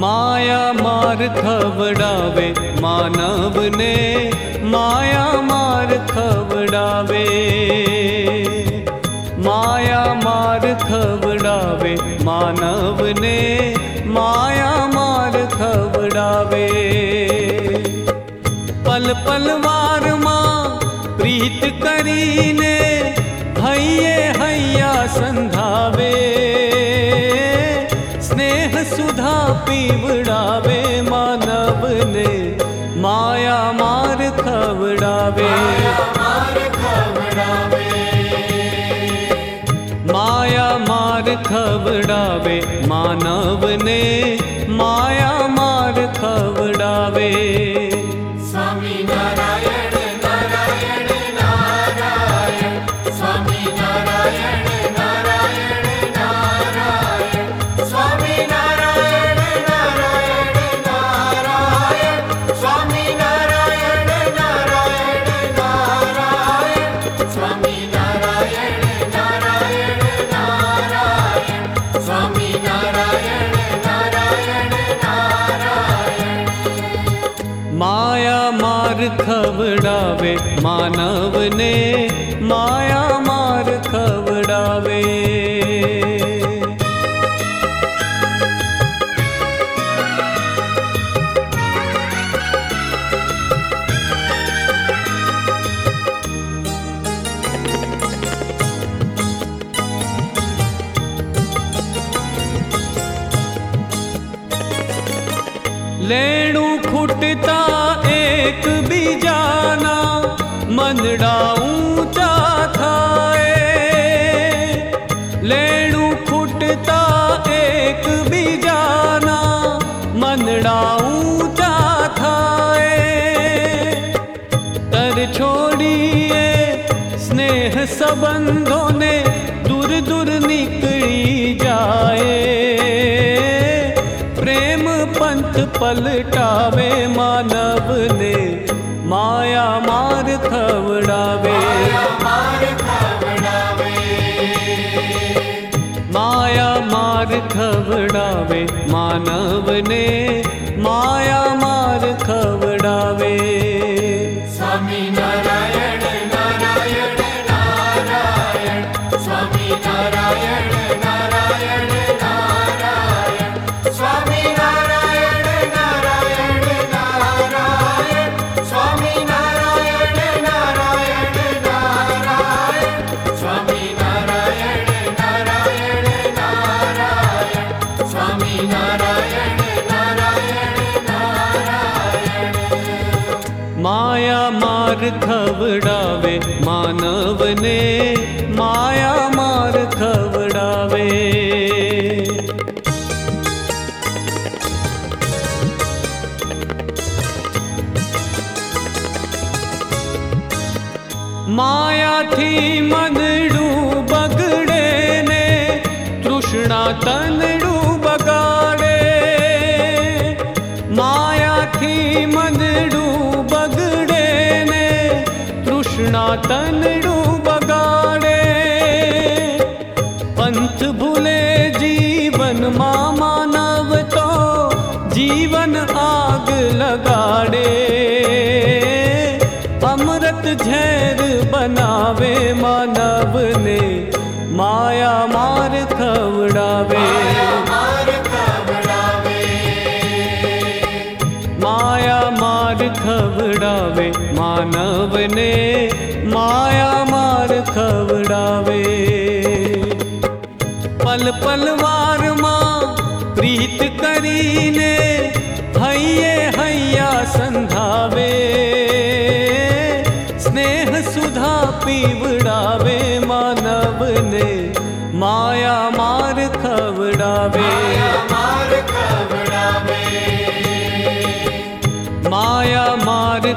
माया मार खवड़ावे मानव ने, माया मार खवड़ावे, माया मार खवड़ावे मानव ने, माया मार खवड़ावे। पल पल वार मां प्रीत करीने, हैये हैया संधावे, स्नेह सुधा पीवड़ावे मानव ने, माया मार खवड़ावे, माया मार खवड़ावे मानव ने, माया मार खवड़ावे। स्वामी नारायण नारायण नारायण, स्वामी नारायण नारायण नारायण, स्वामी नारायण नारायण नारायण, स्वामी नारायण नारायण नारायण, स्वामी नारायण नारायण नारायण, स्वामी नारायण नारायण नारायण। माया मार खवड़ावे मानव ने, माया मार खवड़ावे। लेणु खुटता एक बीजाना, मनड़ा ऊंचा थाए, लेणु खुटता एक बीजाना, मनड़ा ऊंचा थाए। तर छोड़िए स्नेह संबंधों ने, दूर दूर निकली जाए, प्रेम पंथ पलटावे मानव ने, माया मार खवड़ावे, माया मार खवड़ावे मानव ने, माया मार खवड़ावे। स्वामी नारायण नारायण नारायण, स्वामी नारायण नारायण नारायण, स्वामी नारायण नारायण नारायण, स्वामी नारायण नारायण नारायण, स्वामी नारायण नारायण नारायण, स्वामी नारायण नारायण नारायण। माया मार खवड़ावे मानव ने, माया मार खवड़ावे। माया थी मनड़ू बगड़े ने, तृष्णा तनड़ू बगाड़े, माया थी मनड़ू बगड़े ने, तृष्णा तनड़ू बगाड़े। पंथ भूले जीवन मां मानव तो, जीवन आग लगाड़े, अमृत झैर बनावे मानव ने, माया मार खवड़ावे, माया मार खवड़ावे मानव ने, माया मार खवड़ावे। पल पल वार मां प्रीत करीने, हैये हैया संधावे, स्नेह सुधा पीवड़ावे मानव ने, माया मार खवड़ावे, माया मार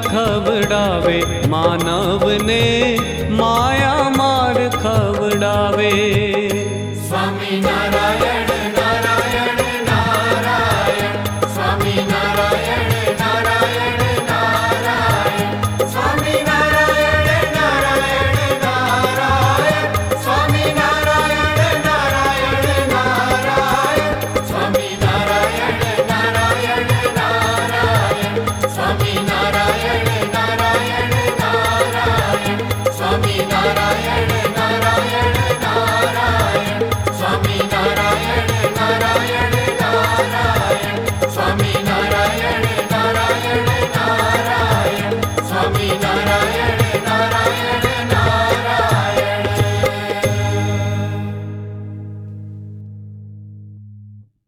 खवड़ावे मानव ने, माया मार खवड़ावे।